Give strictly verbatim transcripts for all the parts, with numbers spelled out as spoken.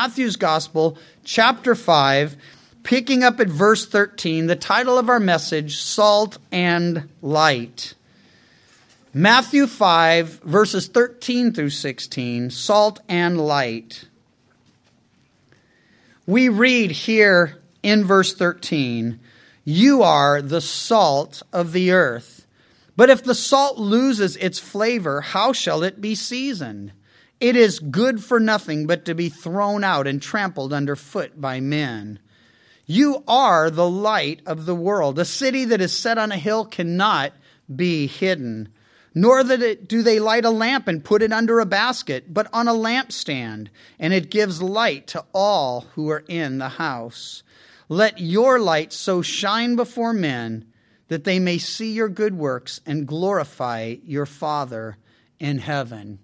Matthew's Gospel, chapter five, picking up at verse thirteen, the title of our message, Salt and Light. Matthew five, verses thirteen through sixteen, Salt and Light. We read here in verse thirteen, "You are the salt of the earth. But if the salt loses its flavor, how shall it be seasoned? It is good for nothing but to be thrown out and trampled underfoot by men. You are the light of the world. A city that is set on a hill cannot be hidden. Nor that it, do they light a lamp and put it under a basket, but on a lampstand, and it gives light to all who are in the house. Let your light so shine before men that they may see your good works and glorify your Father in heaven."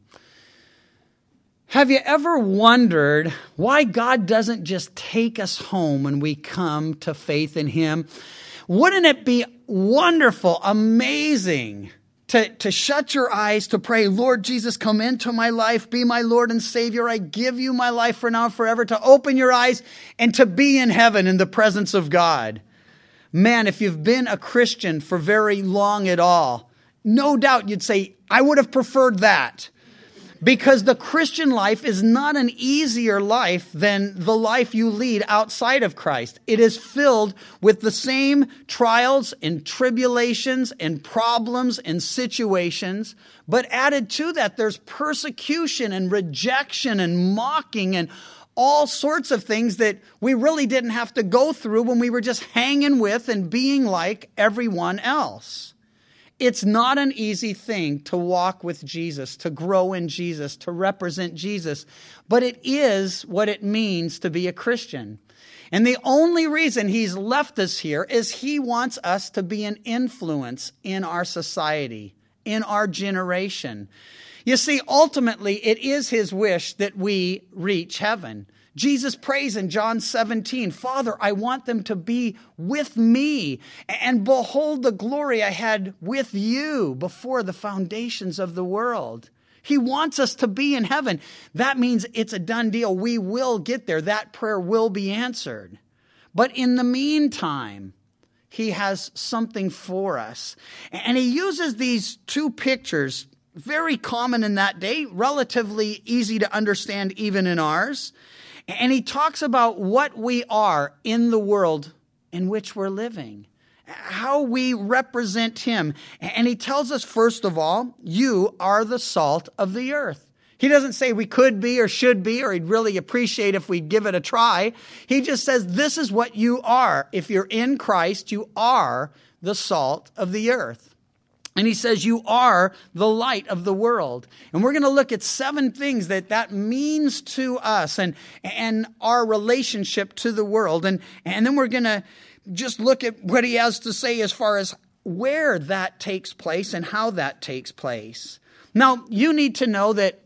Have you ever wondered why God doesn't just take us home when we come to faith in Him? Wouldn't it be wonderful, amazing, To, to shut your eyes, to pray, "Lord Jesus, come into my life, be my Lord and Savior. I give you my life for now and forever," to open your eyes and to be in heaven in the presence of God. Man, if you've been a Christian for very long at all, no doubt you'd say, "I would have preferred that." Because the Christian life is not an easier life than the life you lead outside of Christ. It is filled with the same trials and tribulations and problems and situations. But added to that, there's persecution and rejection and mocking and all sorts of things that we really didn't have to go through when we were just hanging with and being like everyone else. It's not an easy thing to walk with Jesus, to grow in Jesus, to represent Jesus, but it is what it means to be a Christian. And the only reason He's left us here is He wants us to be an influence in our society, in our generation. You see, ultimately, it is His wish that we reach heaven. Jesus prays in John seventeen, "Father, I want them to be with me, and behold the glory I had with you before the foundations of the world." He wants us to be in heaven. That means it's a done deal. We will get there. That prayer will be answered. But in the meantime, He has something for us. And He uses these two pictures, very common in that day, relatively easy to understand even in ours. And He talks about what we are in the world in which we're living, how we represent Him. And He tells us, first of all, you are the salt of the earth. He doesn't say we could be or should be, or He'd really appreciate if we'd give it a try. He just says this is what you are. If you're in Christ, you are the salt of the earth. And He says you are the light of the world. And we're going to look at seven things that that means to us and, and our relationship to the world. And, and then we're going to just look at what He has to say as far as where that takes place and how that takes place. Now, you need to know that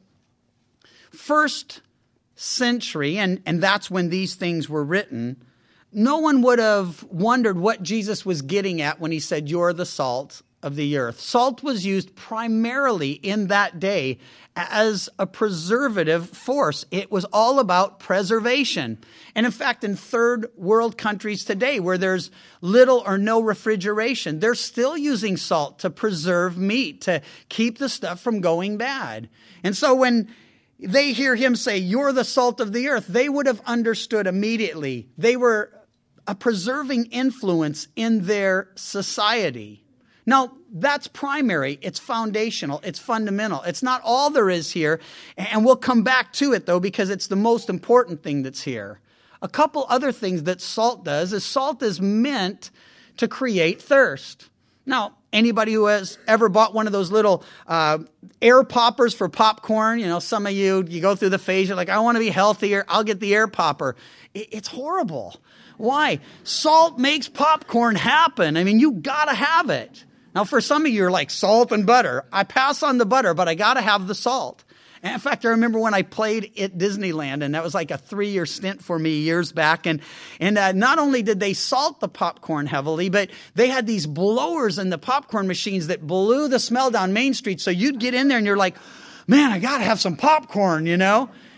first century, and, and that's when these things were written, no one would have wondered what Jesus was getting at when He said, "You're the salt of the earth." Salt was used primarily in that day as a preservative force. It was all about preservation. And in fact, in third world countries today, where there's little or no refrigeration, they're still using salt to preserve meat, to keep the stuff from going bad. And so when they hear Him say, "You're the salt of the earth," they would have understood immediately. They were a preserving influence in their society. Now, that's primary. It's foundational. It's fundamental. It's not all there is here. And we'll come back to it, though, because it's the most important thing that's here. A couple other things that salt does is salt is meant to create thirst. Now, anybody who has ever bought one of those little uh, air poppers for popcorn, you know, some of you, you go through the phase, you're like, "I want to be healthier. I'll get the air popper." It's horrible. Why? Salt makes popcorn happen. I mean, you got to have it. Now, for some of you, you're like, salt and butter. I pass on the butter, but I got to have the salt. And in fact, I remember when I played at Disneyland, and that was like a three-year stint for me years back. And, and uh, not only did they salt the popcorn heavily, but they had these blowers in the popcorn machines that blew the smell down Main Street. So you'd get in there, and you're like, "Man, I got to have some popcorn," you know?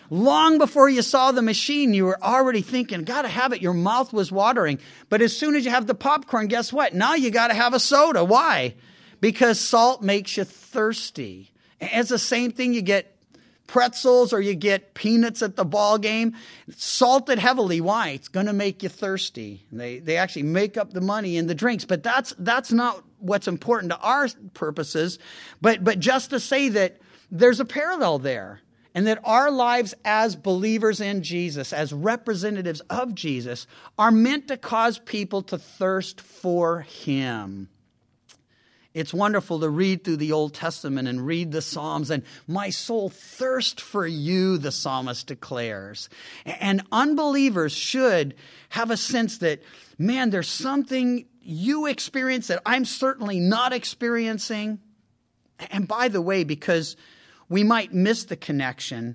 Long before you saw the machine, you were already thinking, got to have it. Your mouth was watering. But as soon as you have the popcorn, guess what? Now you got to have a soda. Why? Because salt makes you thirsty. It's the same thing. You get pretzels or you get peanuts at the ball game. Salted heavily. Why? It's going to make you thirsty. They they actually make up the money in the drinks. But that's that's not what's important to our purposes. But but just to say that there's a parallel there. And that our lives as believers in Jesus, as representatives of Jesus, are meant to cause people to thirst for him. It's wonderful to read through the Old Testament and read the Psalms. And my soul thirsts for you, the psalmist declares. And unbelievers should have a sense that, man, there's something you experience that I'm certainly not experiencing. And by the way, because we might miss the connection,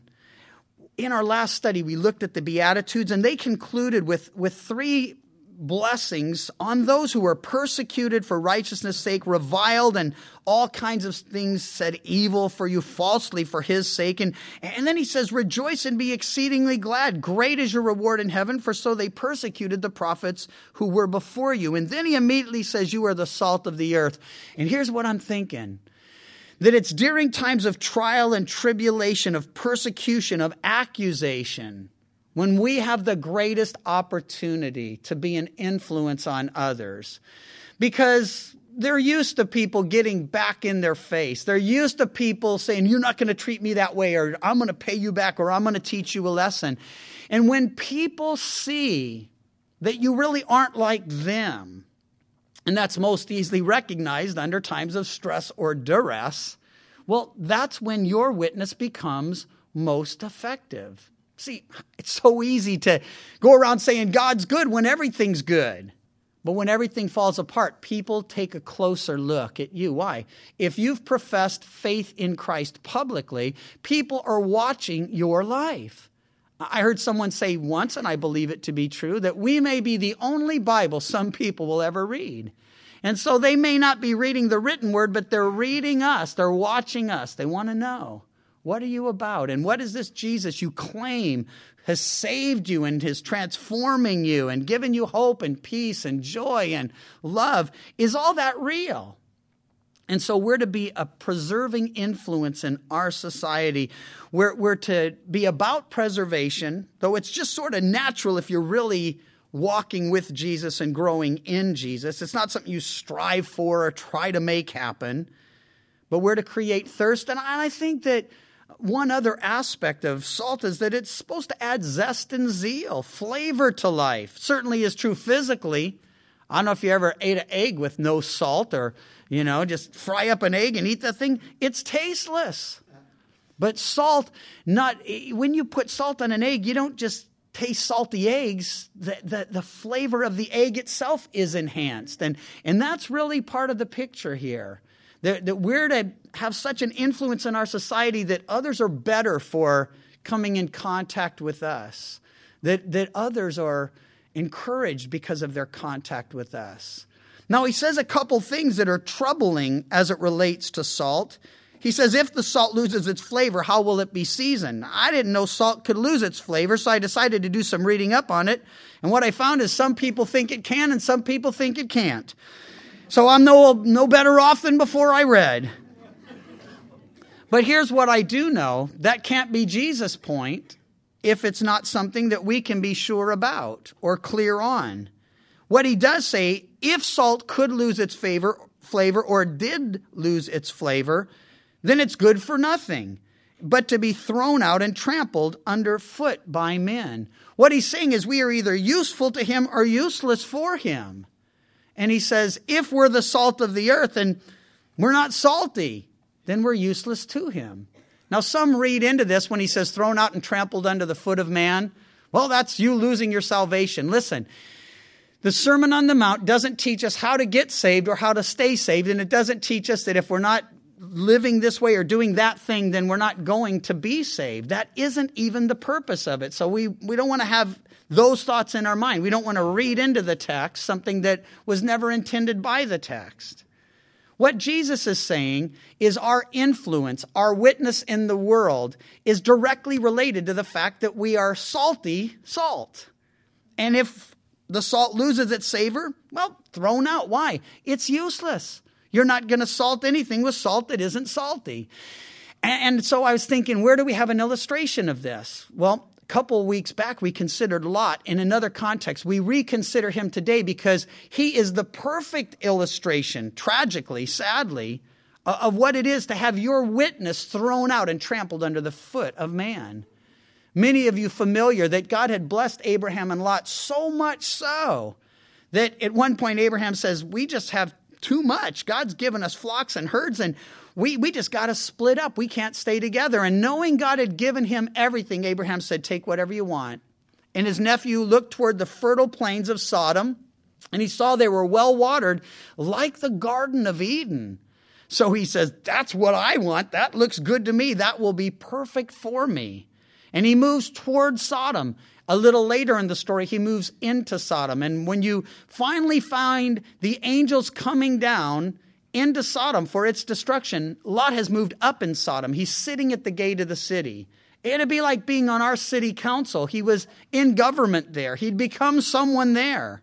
in our last study, we looked at the Beatitudes, and they concluded with, with three blessings on those who were persecuted for righteousness' sake, reviled, and all kinds of things said evil for you falsely for his sake. And, and then he says, rejoice and be exceedingly glad. Great is your reward in heaven, for so they persecuted the prophets who were before you. And then he immediately says, you are the salt of the earth. And here's what I'm thinking. That it's during times of trial and tribulation, of persecution, of accusation, when we have the greatest opportunity to be an influence on others. Because they're used to people getting back in their face. They're used to people saying, you're not going to treat me that way, or I'm going to pay you back, or I'm going to teach you a lesson. And when people see that you really aren't like them, and that's most easily recognized under times of stress or duress, well, that's when your witness becomes most effective. See, it's so easy to go around saying God's good when everything's good. But when everything falls apart, people take a closer look at you. Why? If you've professed faith in Christ publicly, people are watching your life. I heard someone say once, and I believe it to be true, that we may be the only Bible some people will ever read. And so they may not be reading the written word, but they're reading us. They're watching us. They want to know, what are you about? And what is this Jesus you claim has saved you and is transforming you and given you hope and peace and joy and love? Is all that real? And so we're to be a preserving influence in our society. We're, we're to be about preservation, though it's just sort of natural if you're really walking with Jesus and growing in Jesus. It's not something you strive for or try to make happen, but we're to create thirst. And I think that one other aspect of salt is that it's supposed to add zest and zeal, flavor to life. Certainly is true physically. I don't know if you ever ate an egg with no salt, or, you know, just fry up an egg and eat the thing. It's tasteless. But salt, not when you put salt on an egg, you don't just taste salty eggs. The, the, the flavor of the egg itself is enhanced. And, and that's really part of the picture here. That, that we're to have such an influence in our society that others are better for coming in contact with us. That, that others are encouraged because of their contact with us. Now, he says a couple things that are troubling as it relates to salt. He says, if the salt loses its flavor, how will it be seasoned? I didn't know salt could lose its flavor, so I decided to do some reading up on it. And what I found is some people think it can and some people think it can't. So I'm no, no better off than before I read. But here's what I do know. That can't be Jesus' point if it's not something that we can be sure about or clear on. What he does say, if salt could lose its flavor, flavor or did lose its flavor, then it's good for nothing, but to be thrown out and trampled underfoot by men. What he's saying is we are either useful to him or useless for him. And he says, if we're the salt of the earth and we're not salty, then we're useless to him. Now, some read into this when he says thrown out and trampled under the foot of man. Well, that's you losing your salvation. Listen, the Sermon on the Mount doesn't teach us how to get saved or how to stay saved. And it doesn't teach us that if we're not living this way or doing that thing, then we're not going to be saved. That isn't even the purpose of it. So we, we don't want to have those thoughts in our mind. We don't want to read into the text something that was never intended by the text. What Jesus is saying is our influence, our witness in the world is directly related to the fact that we are salty salt. And if the salt loses its savor, well, thrown out. Why? It's useless. You're not going to salt anything with salt that isn't salty. And so I was thinking, where do we have an illustration of this? Well, a couple weeks back, we considered Lot in another context. We reconsider him today because he is the perfect illustration, tragically, sadly, of what it is to have your witness thrown out and trampled under the foot of man. Many of you familiar that God had blessed Abraham and Lot so much so that at one point Abraham says, we just have too much. God's given us flocks and herds, and we, we just got to split up. We can't stay together. And knowing God had given him everything, Abraham said, take whatever you want. And his nephew looked toward the fertile plains of Sodom, and he saw they were well watered like the Garden of Eden. So he says, that's what I want. That looks good to me. That will be perfect for me. And he moves toward Sodom. A little later in the story, he moves into Sodom. And when you finally find the angels coming down into Sodom for its destruction, Lot has moved up in Sodom. He's sitting at the gate of the city. It'd be like being on our city council. He was in government there. He'd become someone there.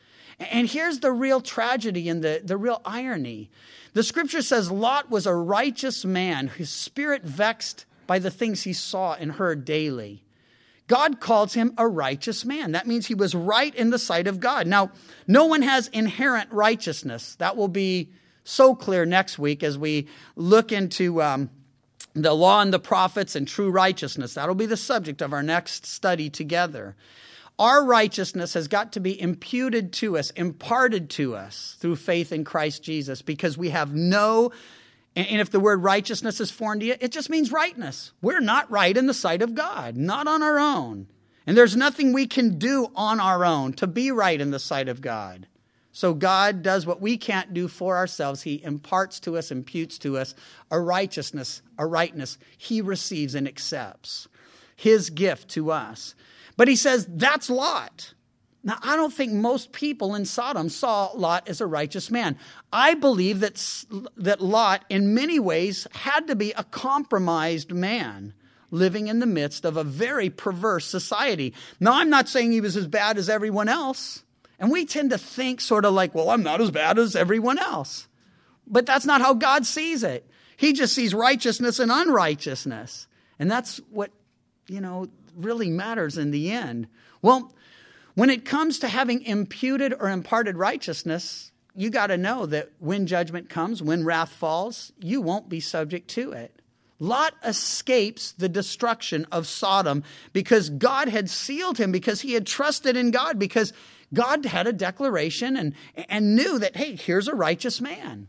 And here's the real tragedy and the, the real irony. The scripture says Lot was a righteous man whose spirit vexed by the things he saw and heard daily. God calls him a righteous man. That means he was right in the sight of God. Now, no one has inherent righteousness. That will be so clear next week as we look into um, the law and the prophets and true righteousness. That'll be the subject of our next study together. Our righteousness has got to be imputed to us, imparted to us through faith in Christ Jesus, because we have no, and if the word righteousness is foreign to you, it just means rightness. We're not right in the sight of God, not on our own. And there's nothing we can do on our own to be right in the sight of God. So God does what we can't do for ourselves. He imparts to us, imputes to us a righteousness, a rightness he receives and accepts. His gift to us. But he says, that's Lot. Now, I don't think most people in Sodom saw Lot as a righteous man. I believe that, that Lot, in many ways, had to be a compromised man living in the midst of a very perverse society. Now, I'm not saying he was as bad as everyone else. And we tend to think sort of like, well, I'm not as bad as everyone else. But that's not how God sees it. He just sees righteousness and unrighteousness. And that's what, you know, really matters in the end. Well, when it comes to having imputed or imparted righteousness, you got to know that when judgment comes, when wrath falls, you won't be subject to it. Lot escapes the destruction of Sodom because God had sealed him, because he had trusted in God, because God had a declaration and, and knew that, hey, here's a righteous man.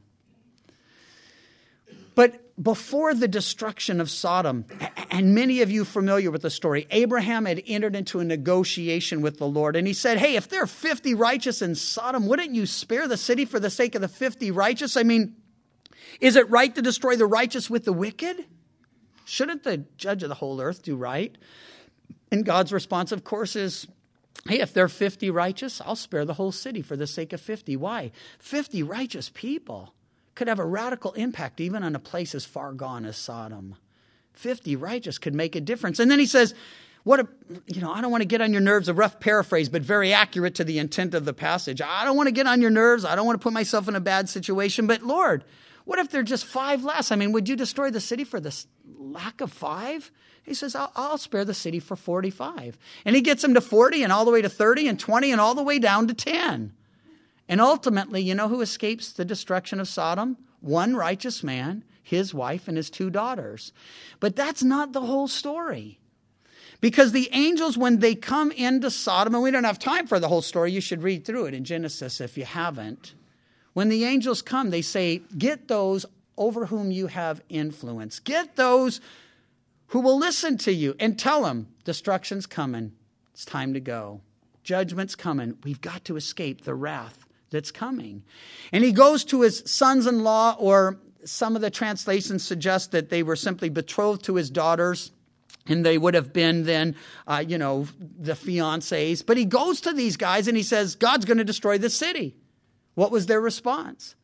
But before the destruction of Sodom, and many of you familiar with the story, Abraham had entered into a negotiation with the Lord. And he said, hey, if there are fifty righteous in Sodom, wouldn't you spare the city for the sake of the fifty righteous? I mean, is it right to destroy the righteous with the wicked? Shouldn't the judge of the whole earth do right? And God's response, of course, is, hey, if there are fifty righteous, I'll spare the whole city for the sake of fifty. Why? fifty righteous people could have a radical impact even on a place as far gone as Sodom. fifty righteous could make a difference. And then he says, what a, you know, I don't want to get on your nerves, a rough paraphrase, but very accurate to the intent of the passage. I don't want to get on your nerves. I don't want to put myself in a bad situation. But Lord, what if there are just five less? I mean, would you destroy the city for this lack of five? He says, I'll, I'll spare the city for forty-five. And he gets them to forty and all the way to thirty and twenty and all the way down to ten. And ultimately, you know who escapes the destruction of Sodom? One righteous man, his wife, and his two daughters. But that's not the whole story. Because the angels, when they come into Sodom, and we don't have time for the whole story, you should read through it in Genesis if you haven't. When the angels come, they say, get those over whom you have influence. Get those who will listen to you, and tell them, destruction's coming. It's time to go. Judgment's coming. We've got to escape the wrath that's coming. And he goes to his sons-in-law, or some of the translations suggest that they were simply betrothed to his daughters, and they would have been then, uh, you know, the fiancés. But he goes to these guys and he says, God's going to destroy the city. What was their response?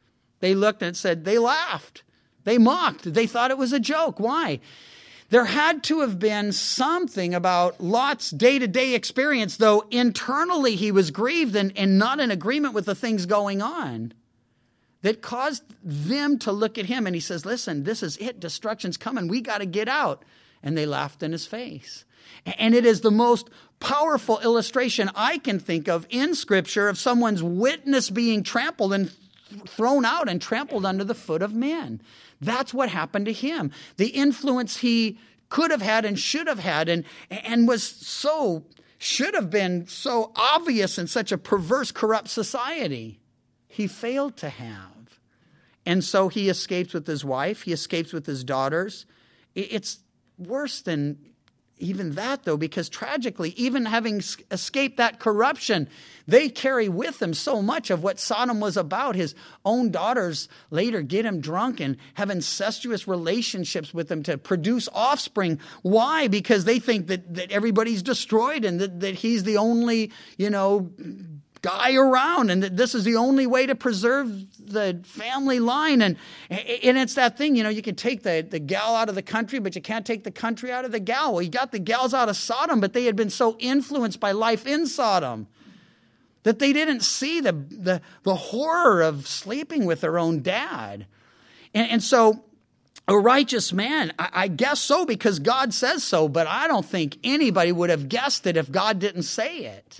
They looked and it said they laughed. They mocked. They thought it was a joke. Why? There had to have been something about Lot's day-to-day experience, though internally he was grieved and, and not in agreement with the things going on, that caused them to look at him. And he says, listen, this is it. Destruction's coming. We got to get out. And they laughed in his face. And it is the most powerful illustration I can think of in Scripture of someone's witness being trampled and thrown out and trampled under the foot of men. That's what happened to him. The influence he could have had and should have had and, and was so, should have been so obvious in such a perverse, corrupt society, he failed to have. And so he escapes with his wife. He escapes with his daughters. It's worse than even that, though, because tragically, even having escaped that corruption, they carry with them so much of what Sodom was about. His own daughters later get him drunk and have incestuous relationships with him to produce offspring. Why? Because they think that, that everybody's destroyed and that, that he's the only, you know, guy around and that this is the only way to preserve the family line. And, and it's that thing, you know, you can take the, the gal out of the country, but you can't take the country out of the gal. Well, you got the gals out of Sodom, but they had been so influenced by life in Sodom that they didn't see the, the, the horror of sleeping with their own dad. And, and so a righteous man, I, I guess so because God says so, but I don't think anybody would have guessed it if God didn't say it.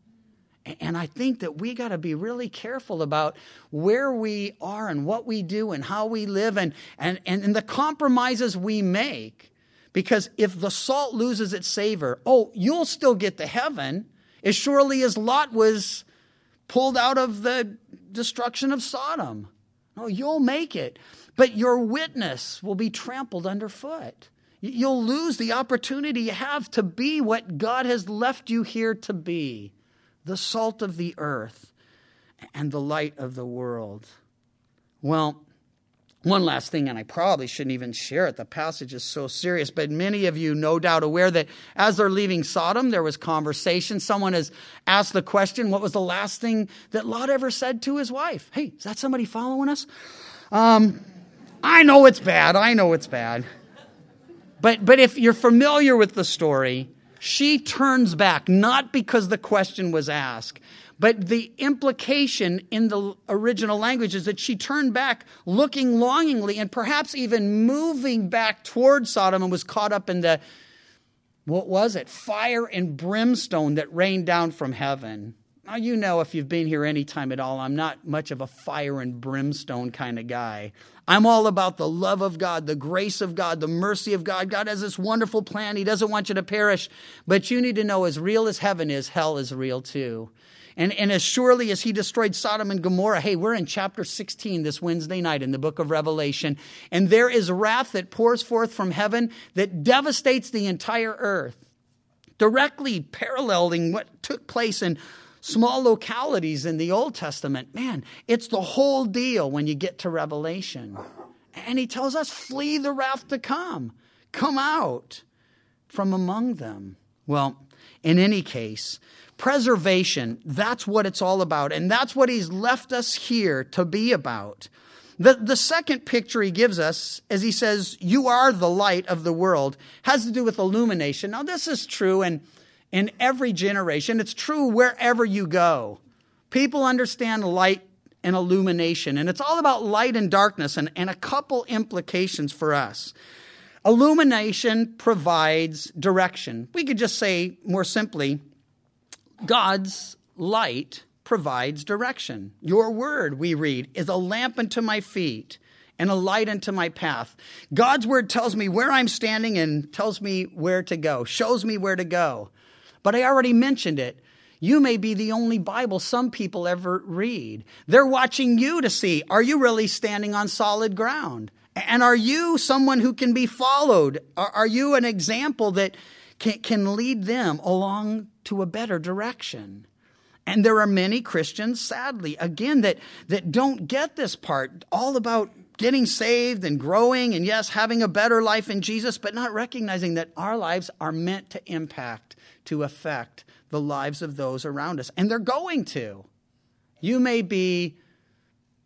And I think that we got to be really careful about where we are and what we do and how we live and, and, and the compromises we make. Because if the salt loses its savor, oh, you'll still get to heaven as surely as Lot was pulled out of the destruction of Sodom. No, you'll make it. But your witness will be trampled underfoot. You'll lose the opportunity you have to be what God has left you here to be. The salt of the earth and the light of the world. Well, one last thing, and I probably shouldn't even share it. The passage is so serious, but many of you no doubt aware that as they're leaving Sodom, there was conversation. Someone has asked the question, what was the last thing that Lot ever said to his wife? Hey, is that somebody following us? Um, I know it's bad. I know it's bad. But, but if you're familiar with the story, she turns back, not because the question was asked, but the implication in the original language is that she turned back looking longingly and perhaps even moving back toward Sodom and was caught up in the, what was it, fire and brimstone that rained down from heaven. Now, you know, if you've been here any time at all, I'm not much of a fire and brimstone kind of guy. I'm all about the love of God, the grace of God, the mercy of God. God has this wonderful plan. He doesn't want you to perish. But you need to know as real as heaven is, hell is real too. And, and as surely as he destroyed Sodom and Gomorrah, hey, we're in chapter sixteen this Wednesday night in the book of Revelation. And there is wrath that pours forth from heaven that devastates the entire earth, directly paralleling what took place in small localities in the Old Testament. Man, it's the whole deal when you get to Revelation. And he tells us, flee the wrath to come. Come out from among them. Well, in any case, preservation, that's what it's all about. And that's what he's left us here to be about. The, the second picture he gives us, as he says, you are the light of the world, has to do with illumination. Now, this is true and in every generation. It's true wherever you go. People understand light and illumination, and it's all about light and darkness and, and a couple implications for us. Illumination provides direction. We could just say more simply, God's light provides direction. Your word, we read, is a lamp unto my feet and a light unto my path. God's word tells me where I'm standing and tells me where to go, shows me where to go. But I already mentioned it. You may be the only Bible some people ever read. They're watching you to see, are you really standing on solid ground? And are you someone who can be followed? Are you an example that can, can lead them along to a better direction? And there are many Christians, sadly, again, that, that don't get this part, all about getting saved and growing and, yes, having a better life in Jesus, but not recognizing that our lives are meant to impact, to affect the lives of those around us. And they're going to. You may be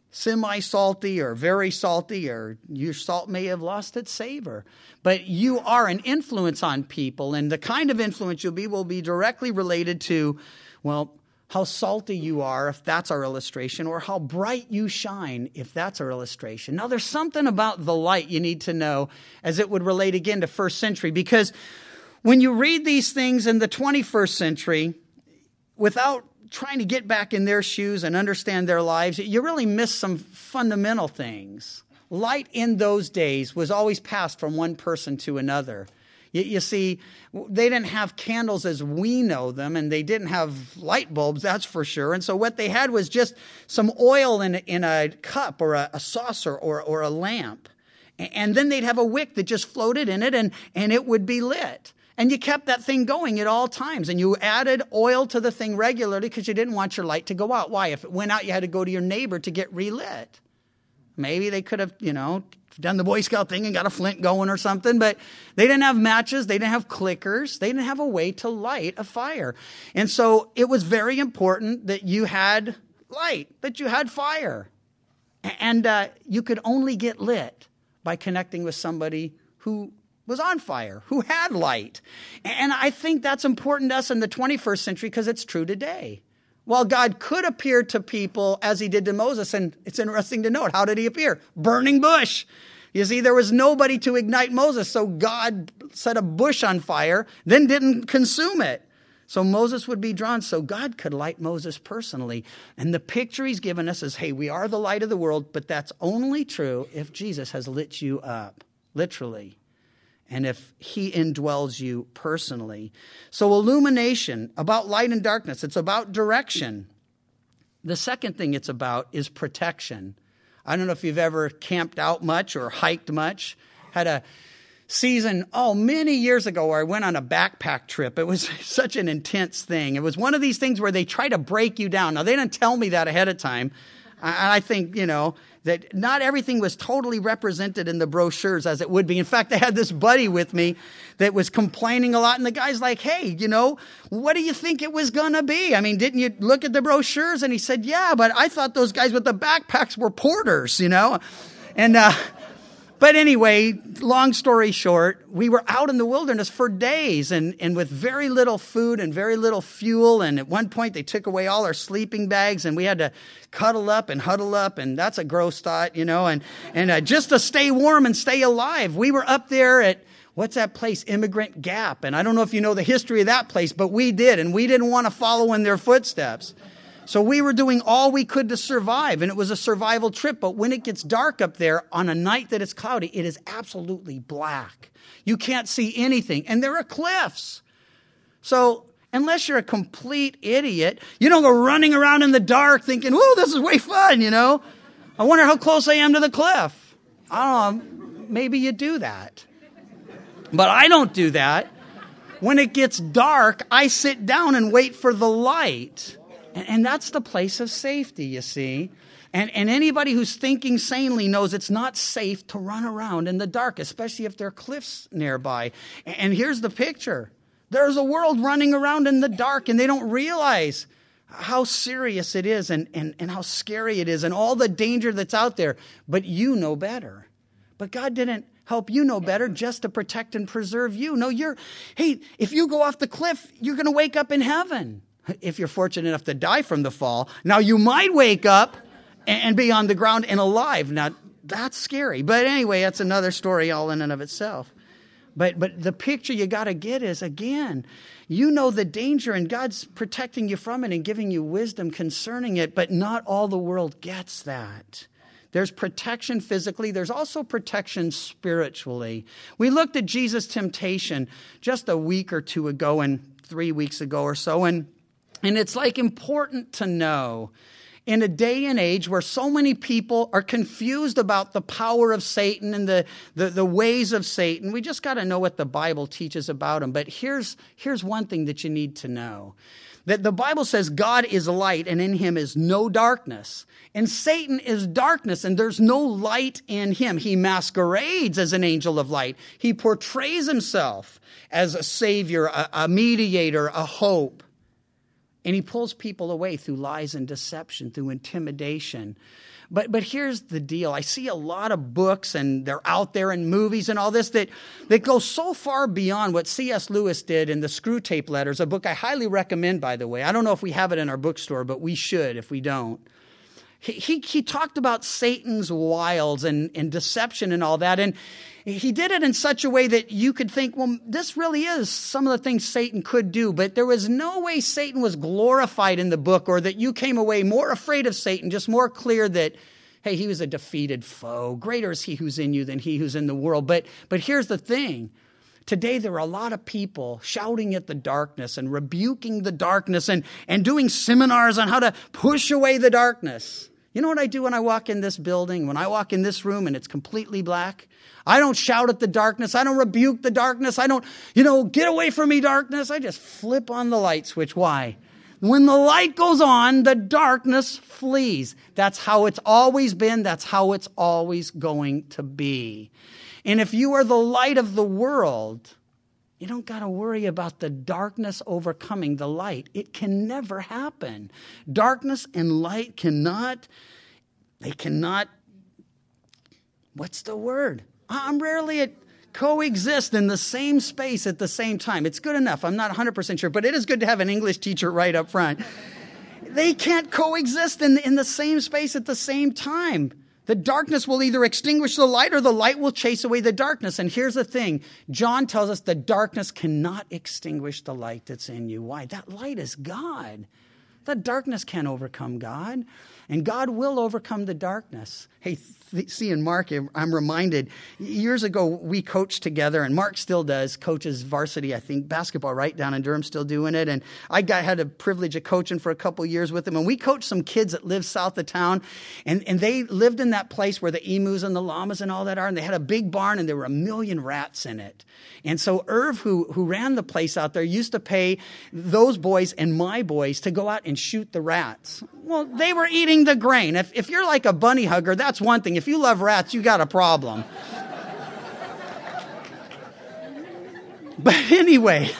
semi-salty or very salty, or your salt may have lost its savor. But you are an influence on people, and the kind of influence you'll be will be directly related to, well, how salty you are, if that's our illustration, or how bright you shine, if that's our illustration. Now, there's something about the light you need to know as it would relate again to first century, because when you read these things in the twenty-first century, without trying to get back in their shoes and understand their lives, you really miss some fundamental things. Light in those days was always passed from one person to another. You, you see, they didn't have candles as we know them, and they didn't have light bulbs, that's for sure. And so what they had was just some oil in, in a cup or a, a saucer or, or a lamp. And then they'd have a wick that just floated in it, and, and it would be lit. And you kept that thing going at all times. And you added oil to the thing regularly because you didn't want your light to go out. Why? If it went out, you had to go to your neighbor to get relit. Maybe they could have, you know, done the Boy Scout thing and got a flint going or something. But they didn't have matches. They didn't have clickers. They didn't have a way to light a fire. And so it was very important that you had light, that you had fire. And uh, you could only get lit by connecting with somebody who was on fire, who had light. And I think that's important to us in the twenty-first century because it's true today. While God could appear to people as he did to Moses, and it's interesting to note, how did he appear? Burning bush. You see, there was nobody to ignite Moses, so God set a bush on fire, then didn't consume it. So Moses would be drawn, so God could light Moses personally. And the picture he's given us is, hey, we are the light of the world, but that's only true if Jesus has lit you up, literally. And if he indwells you personally. So illumination, about light and darkness, it's about direction. The second thing it's about is protection. I don't know if you've ever camped out much or hiked much. Had a season, oh, many years ago where I went on a backpack trip. It was such an intense thing. It was one of these things where they try to break you down. Now, they didn't tell me that ahead of time. I, I think, you know, that not everything was totally represented in the brochures as it would be. In fact, I had this buddy with me that was complaining a lot, and the guy's like, hey, you know, what do you think it was going to be? I mean, didn't you look at the brochures? And he said, yeah, but I thought those guys with the backpacks were porters, you know? And, uh, but anyway, long story short, we were out in the wilderness for days and, and with very little food and very little fuel. And at one point, they took away all our sleeping bags and we had to cuddle up and huddle up. And that's a gross thought, you know, and, and uh, just to stay warm and stay alive. We were up there at, what's that place? Immigrant Gap. And I don't know if you know the history of that place, but we did. And we didn't want to follow in their footsteps. So we were doing all we could to survive, and it was a survival trip. But when it gets dark up there on a night that it's cloudy, it is absolutely black. You can't see anything, and there are cliffs. So unless you're a complete idiot, you don't go running around in the dark thinking, whoa, this is way fun, you know. I wonder how close I am to the cliff. I don't know, maybe you do that. But I don't do that. When it gets dark, I sit down and wait for the light. And, and that's the place of safety, you see. And, and anybody who's thinking sanely knows it's not safe to run around in the dark, especially if there are cliffs nearby. And, and here's the picture. There's a world running around in the dark, and they don't realize how serious it is and, and, and how scary it is and all the danger that's out there. But you know better. But God didn't help you know better just to protect and preserve you. No, you're, hey, if you go off the cliff, you're going to wake up in heaven. If you're fortunate enough to die from the fall. Now, you might wake up and be on the ground and alive. Now, that's scary. But anyway, that's another story all in and of itself. But but the picture you got to get is, again, you know the danger and God's protecting you from it and giving you wisdom concerning it, but not all the world gets that. There's protection physically. There's also protection spiritually. We looked at Jesus' temptation just a week or two ago and three weeks ago or so, and And it's like important to know in a day and age where so many people are confused about the power of Satan and the, the, the ways of Satan, we just got to know what the Bible teaches about him. But here's, here's one thing that you need to know. That the Bible says God is light and in him is no darkness. And Satan is darkness and there's no light in him. He masquerades as an angel of light. He portrays himself as a savior, a, a mediator, a hope. And he pulls people away through lies and deception, through intimidation. But but here's the deal. I see a lot of books, and they're out there in movies and all this, that, that go so far beyond what C S Lewis did in the Screw Tape Letters, a book I highly recommend, by the way. I don't know if we have it in our bookstore, but we should if we don't. He, he, he talked about Satan's wiles and, and deception and all that, and he did it in such a way that you could think, well, this really is some of the things Satan could do, but there was no way Satan was glorified in the book, or that you came away more afraid of Satan, just more clear that, hey, he was a defeated foe. Greater is he who's in you than he who's in the world. But, but here's the thing. Today, there are a lot of people shouting at the darkness and rebuking the darkness and, and doing seminars on how to push away the darkness. You know what I do when I walk in this building, when I walk in this room and it's completely black? I don't shout at the darkness. I don't rebuke the darkness. I don't, you know, get away from me, darkness. I just flip on the light switch. Why? When the light goes on, the darkness flees. That's how it's always been. That's how it's always going to be. And if you are the light of the world, you don't got to worry about the darkness overcoming the light. It can never happen. Darkness and light cannot, they cannot, what's the word? I'm rarely at coexist in the same space at the same time. It's good enough. I'm not one hundred percent sure, but it is good to have an English teacher right up front. They can't coexist in, in the same space at the same time. The darkness will either extinguish the light or the light will chase away the darkness. And here's the thing. John tells us the darkness cannot extinguish the light that's in you. Why? That light is God. The darkness can't overcome God. And God will overcome the darkness. Hey, th- see, in Mark, I'm reminded, years ago we coached together, and Mark still does, coaches varsity, I think, basketball right down in Durham, still doing it. And I got had a privilege of coaching for a couple years with him. And we coached some kids that lived south of town, and, and they lived in that place where the emus and the llamas and all that are. And they had a big barn, and there were a million rats in it. And so Irv, who, who ran the place out there, used to pay those boys and my boys to go out and shoot the rats. Well, they were eating the grain. If, if you're like a bunny hugger, that's one thing. If you love rats, you got a problem. But anyway,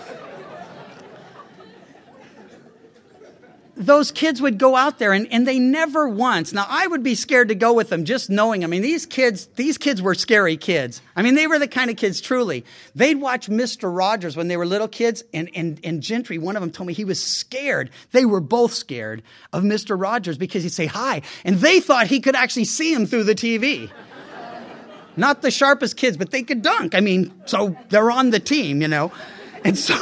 those kids would go out there, and, and they never once. Now, I would be scared to go with them just knowing. I mean, these kids, these kids were scary kids. I mean, they were the kind of kids, truly. They'd watch Mister Rogers when they were little kids, and, and, and Gentry, one of them told me he was scared. They were both scared of Mister Rogers because he'd say hi, and they thought he could actually see him through the T V. Not the sharpest kids, but they could dunk. I mean, so they're on the team, you know. And so,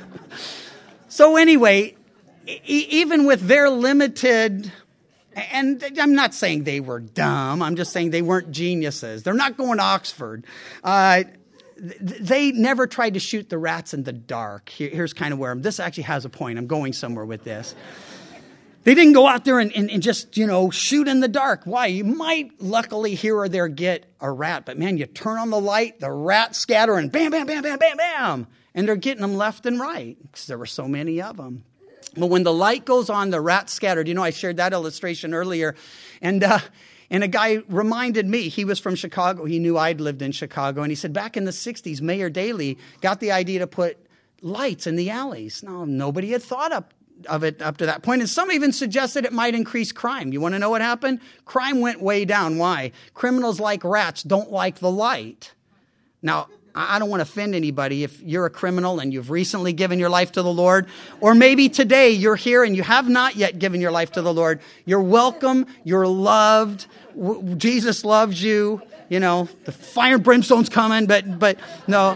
so anyway, even with their limited, and I'm not saying they were dumb, I'm just saying they weren't geniuses. They're not going to Oxford. Uh, they never tried to shoot the rats in the dark. Here, here's kind of where I'm, this actually has a point. I'm going somewhere with this. They didn't go out there and, and, and just, you know, shoot in the dark. Why? You might luckily here or there get a rat, but man, you turn on the light, the rats scatter, and bam, bam, bam, bam, bam, bam. And they're getting them left and right because there were so many of them. But when the light goes on, the rats scattered. You know, I shared that illustration earlier. And uh, and a guy reminded me, he was from Chicago. He knew I'd lived in Chicago. And he said, back in the sixties, Mayor Daley got the idea to put lights in the alleys. Now, nobody had thought up of it up to that point. And some even suggested it might increase crime. You want to know what happened? Crime went way down. Why? Criminals like rats don't like the light. Now, I don't want to offend anybody if you're a criminal and you've recently given your life to the Lord, or maybe today you're here and you have not yet given your life to the Lord. You're welcome. You're loved. Jesus loves you. You know, the fire and brimstone's coming, but, but no.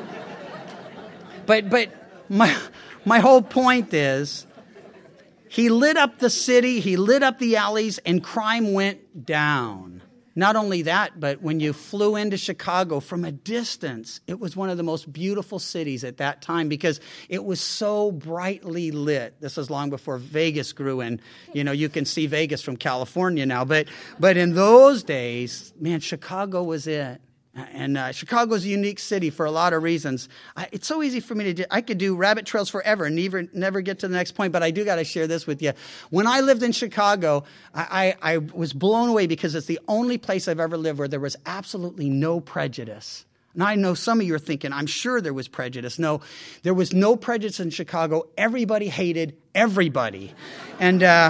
But, but my, my whole point is he lit up the city, he lit up the alleys, and crime went down. Not only that, but when you flew into Chicago from a distance, it was one of the most beautiful cities at that time because it was so brightly lit. This was long before Vegas grew, and you know you can see Vegas from California now. But but in those days, man, Chicago was it. And uh, Chicago's a unique city for a lot of reasons. I, it's so easy for me to do. I could do rabbit trails forever and never, never get to the next point, but I do got to share this with you. When I lived in Chicago, I, I, I was blown away because it's the only place I've ever lived where there was absolutely no prejudice. Now, I know some of you are thinking, I'm sure there was prejudice. No, there was no prejudice in Chicago. Everybody hated everybody. And uh,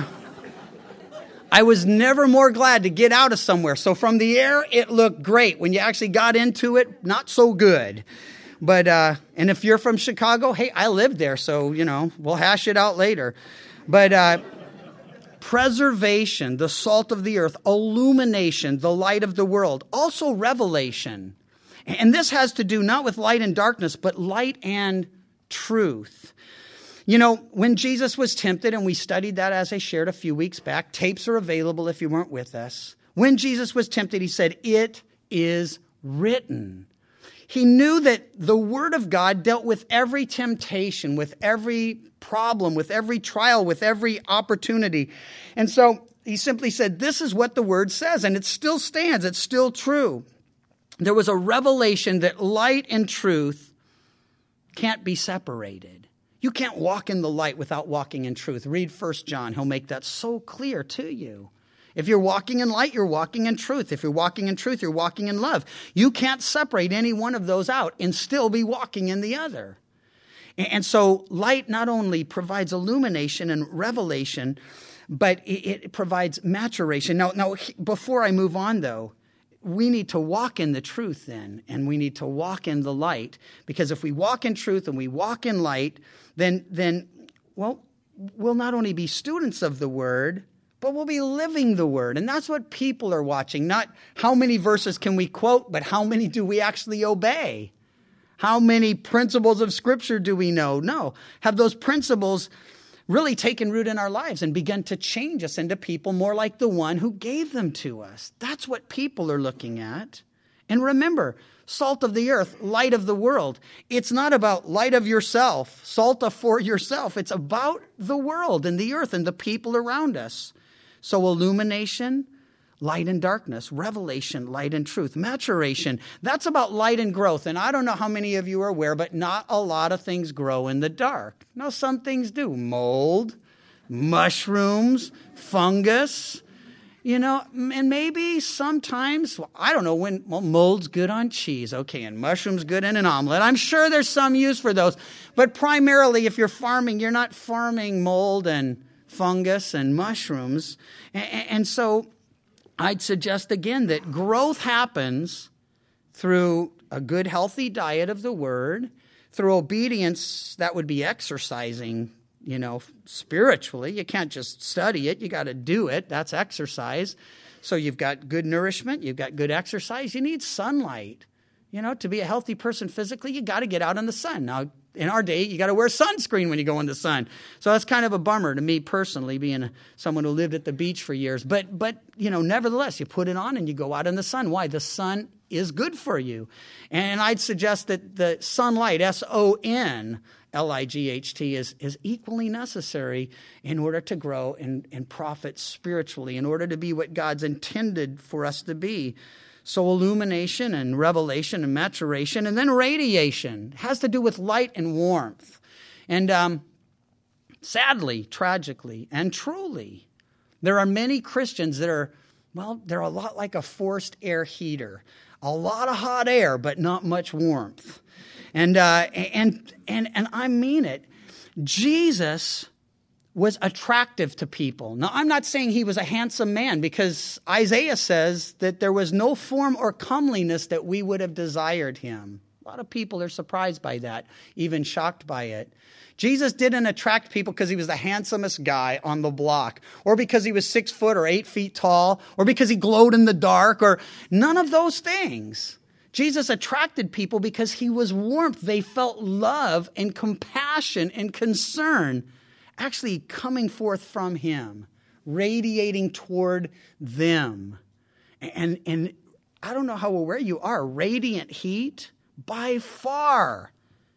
I was never more glad to get out of somewhere. So from the air, it looked great. When you actually got into it, not so good. But, uh, and if you're from Chicago, hey, I lived there. So, you know, we'll hash it out later. But uh, preservation, the salt of the earth, illumination, the light of the world, also revelation. And this has to do not with light and darkness, but light and truth. You know, when Jesus was tempted, and we studied that as I shared a few weeks back, tapes are available if you weren't with us. When Jesus was tempted, he said, "It is written." He knew that the Word of God dealt with every temptation, with every problem, with every trial, with every opportunity. And so he simply said, this is what the Word says, and it still stands. It's still true. There was a revelation that light and truth can't be separated. You can't walk in the light without walking in truth. Read First John. He'll make that so clear to you. If you're walking in light, you're walking in truth. If you're walking in truth, you're walking in love. You can't separate any one of those out and still be walking in the other. And so light not only provides illumination and revelation, but it provides maturation. Now, now before I move on, though, we need to walk in the truth then, and we need to walk in the light. Because if we walk in truth and we walk in light, then, then well, we'll not only be students of the Word, but we'll be living the Word. And that's what people are watching. Not how many verses can we quote, but how many do we actually obey? How many principles of Scripture do we know? No. Have those principles really taken root in our lives and begun to change us into people more like the one who gave them to us? That's what people are looking at. And remember, salt of the earth, light of the world. It's not about light of yourself, salt for yourself. It's about the world and the earth and the people around us. So illumination, light and darkness, revelation, light and truth, maturation. That's about light and growth. And I don't know how many of you are aware, but not a lot of things grow in the dark. Now, some things do. Mold, mushrooms, fungus, you know, and maybe sometimes, well, I don't know when, well, mold's good on cheese. Okay, and mushrooms good in an omelet. I'm sure there's some use for those. But primarily, if you're farming, you're not farming mold and fungus and mushrooms. And, and so I'd suggest again that growth happens through a good, healthy diet of the Word, through obedience, that would be exercising, you know, spiritually. You can't just study it. You got to do it. That's exercise. So you've got good nourishment. You've got good exercise. You need sunlight. You know, to be a healthy person physically, you got to get out in the sun. Now, in our day, you got to wear sunscreen when you go in the sun. So that's kind of a bummer to me personally, being a, someone who lived at the beach for years. But, but you know, nevertheless, you put it on and you go out in the sun. Why? The sun is good for you. And I'd suggest that the sunlight, S O N L I G H T, is, is equally necessary in order to grow and, and profit spiritually, in order to be what God's intended for us to be. So illumination and revelation and maturation, and then radiation has to do with light and warmth. And um, sadly, tragically, and truly, there are many Christians that are, well, they're a lot like a forced air heater. A lot of hot air, but not much warmth. And uh, and and and I mean it. Jesus was attractive to people. Now, I'm not saying he was a handsome man, because Isaiah says that there was no form or comeliness that we would have desired him. A lot of people are surprised by that, even shocked by it. Jesus didn't attract people because he was the handsomest guy on the block, or because he was six foot or eight feet tall, or because he glowed in the dark, or none of those things. Jesus attracted people because he was warmth. They felt love and compassion and concern actually coming forth from him, radiating toward them. And, and I don't know how aware you are, radiant heat by far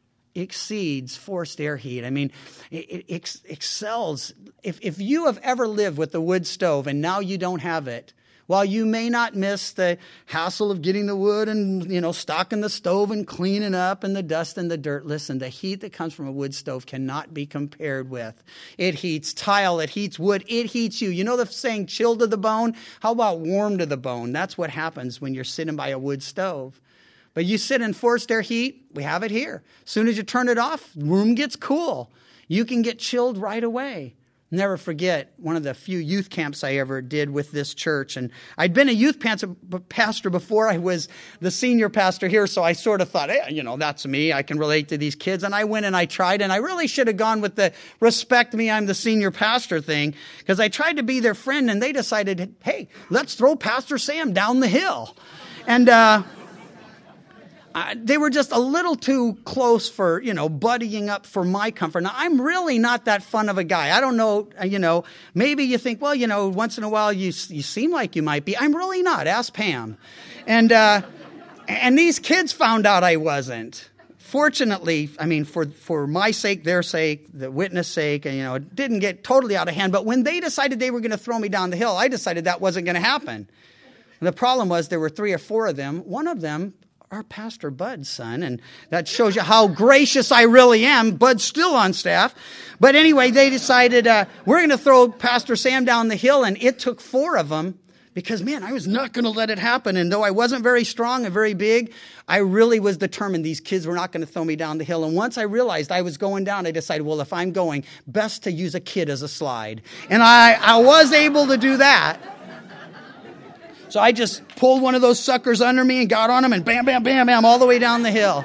exceeds forced air heat. I mean, it, it ex- excels. If, if you have ever lived with a wood stove and now you don't have it, while you may not miss the hassle of getting the wood and, you know, stocking the stove and cleaning up and the dust and the dirt, listen, the heat that comes from a wood stove cannot be compared with. It heats tile, it heats wood, it heats you. You know the saying, chill to the bone? How about warm to the bone? That's what happens when you're sitting by a wood stove. But you sit in forced air heat, we have it here. As soon as you turn it off, room gets cool. You can get chilled right away. Never forget one of the few youth camps I ever did with this church. And I'd been a youth pastor before I was the senior pastor here, so I sort of thought, hey, you know, that's me. I can relate to these kids. And I went and I tried, and I really should have gone with the respect me, I'm the senior pastor thing, because I tried to be their friend, and they decided, hey, let's throw Pastor Sam down the hill. And uh Uh, they were just a little too close for, you know, buddying up for my comfort. Now, I'm really not that fun of a guy. I don't know, uh, you know, maybe you think, well, you know, once in a while you you seem like you might be. I'm really not. Ask Pam. And, uh, and these kids found out I wasn't. Fortunately, I mean, for, for my sake, their sake, the witness' sake, and, you know, it didn't get totally out of hand. But when they decided they were going to throw me down the hill, I decided that wasn't going to happen. And the problem was there were three or four of them. One of them, our Pastor Bud's son, and that shows you how gracious I really am. Bud's still on staff. But anyway, they decided uh, we're going to throw Pastor Sam down the hill, and it took four of them because, man, I was not going to let it happen. And though I wasn't very strong and very big, I really was determined these kids were not going to throw me down the hill. And once I realized I was going down, I decided, well, if I'm going, best to use a kid as a slide. And I, I was able to do that. So I just pulled one of those suckers under me and got on him and bam, bam, bam, bam, all the way down the hill.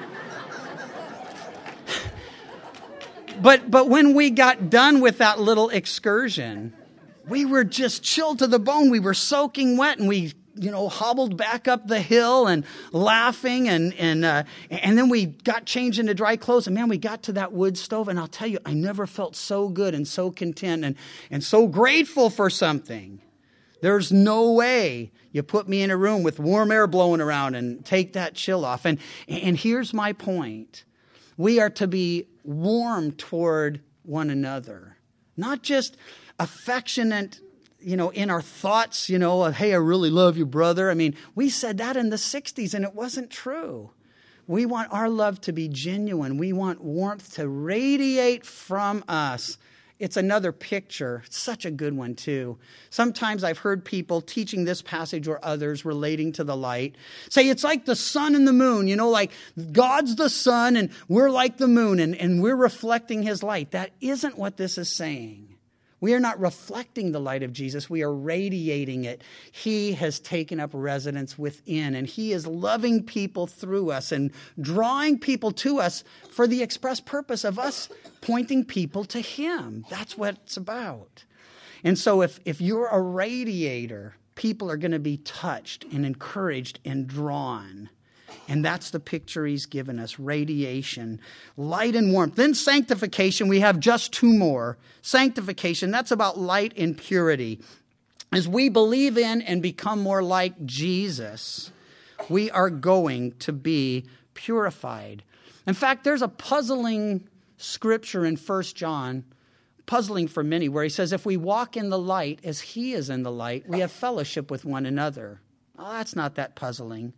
But but when we got done with that little excursion, we were just chilled to the bone. We were soaking wet, and we, you know, hobbled back up the hill and laughing, and and uh, and then we got changed into dry clothes. And man, we got to that wood stove, and I'll tell you, I never felt so good and so content and and so grateful for something. There's no way you put me in a room with warm air blowing around and take that chill off. And, and here's my point. We are to be warm toward one another, not just affectionate, you know, in our thoughts, you know, of, hey, I really love you, brother. I mean, we said that in the sixties, and it wasn't true. We want our love to be genuine. We want warmth to radiate from us. It's another picture, such a good one too. Sometimes I've heard people teaching this passage or others relating to the light say it's like the sun and the moon, you know, like God's the sun and we're like the moon and, and we're reflecting his light. That isn't what this is saying. We are not reflecting the light of Jesus. We are radiating it. He has taken up residence within, and he is loving people through us and drawing people to us for the express purpose of us pointing people to him. That's what it's about. And so if, if you're a radiator, people are going to be touched and encouraged and drawn. And that's the picture he's given us, radiation, light and warmth. Then sanctification, we have just two more. Sanctification, that's about light and purity. As we believe in and become more like Jesus, we are going to be purified. In fact, there's a puzzling scripture in First John, puzzling for many, where he says, if we walk in the light as he is in the light, we have fellowship with one another. Oh, that's not that puzzling.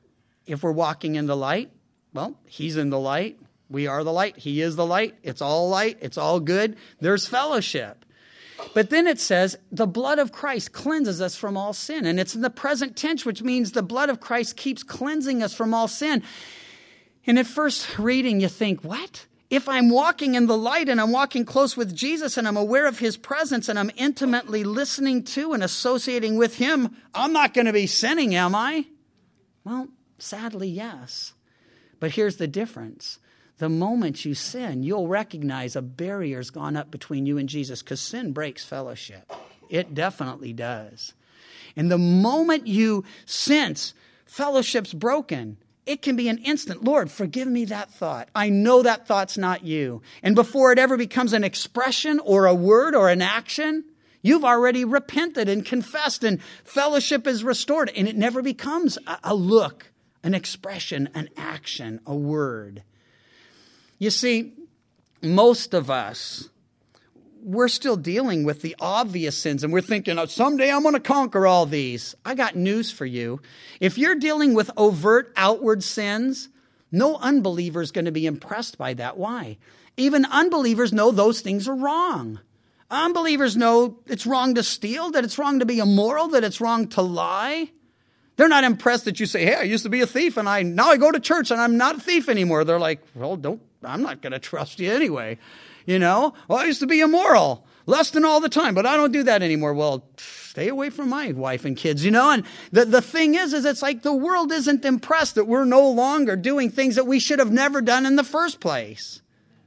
If we're walking in the light, well, he's in the light. We are the light. He is the light. It's all light. It's all good. There's fellowship. But then it says the blood of Christ cleanses us from all sin. And it's in the present tense, which means the blood of Christ keeps cleansing us from all sin. And at first reading, you think, what? If I'm walking in the light and I'm walking close with Jesus and I'm aware of his presence and I'm intimately listening to and associating with him, I'm not going to be sinning, am I? Well, sadly, yes. But here's the difference. The moment you sin, you'll recognize a barrier's gone up between you and Jesus, because sin breaks fellowship. It definitely does. And the moment you sense fellowship's broken, it can be an instant, Lord, forgive me that thought. I know that thought's not you. And before it ever becomes an expression or a word or an action, you've already repented and confessed, and fellowship is restored. And it never becomes a, a look, an expression, an action, a word. You see, most of us, we're still dealing with the obvious sins, and we're thinking, oh, someday I'm going to conquer all these. I got news for you. If you're dealing with overt outward sins, no unbeliever is going to be impressed by that. Why? Even unbelievers know those things are wrong. Unbelievers know it's wrong to steal, that it's wrong to be immoral, that it's wrong to lie. They're not impressed that you say, hey, I used to be a thief and I now I go to church and I'm not a thief anymore. They're like, well, don't, I'm not going to trust you anyway. You know, well, I used to be immoral, lusting all the time, but I don't do that anymore. Well, stay away from my wife and kids, you know. And the, the thing is, is it's like the world isn't impressed that we're no longer doing things that we should have never done in the first place.